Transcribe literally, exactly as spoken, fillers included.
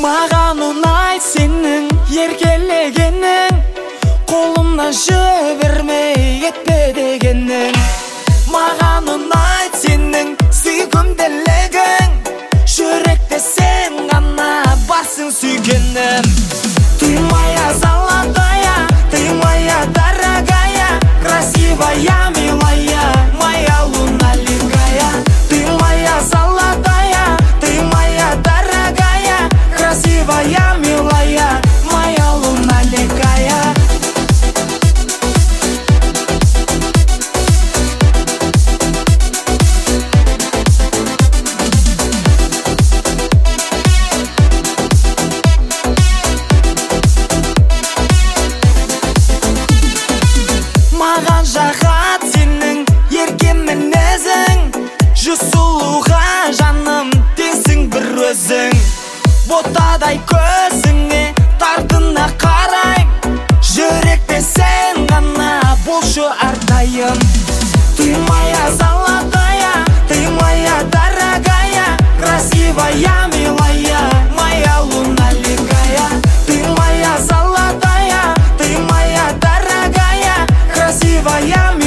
Маған ұнайды сенің еркелегенің, қолымнан жібермей кетпе дегенің. Маған ұнайды сенің сүйкімділігің, жүректе сен ғана барсың сүйгенім. Ты моя золотая, ты моя дорогая, красивая, милая, моя луна ликая. Ты моя золотая, ты моя дорогая, красивая, милая, моя луна ликая. Маған жағат сенің ерке мінезің, жүз сұлуға жаным теңсің бір өзің. Ботадай көзіңе тартына қарай, жүректе сен ғана болшы әрдайым. Ты моя золотая, ты моя дорогая, красивая, милая, моя луна ликая. Ты моя золотая, ты моя дорогая, красивая,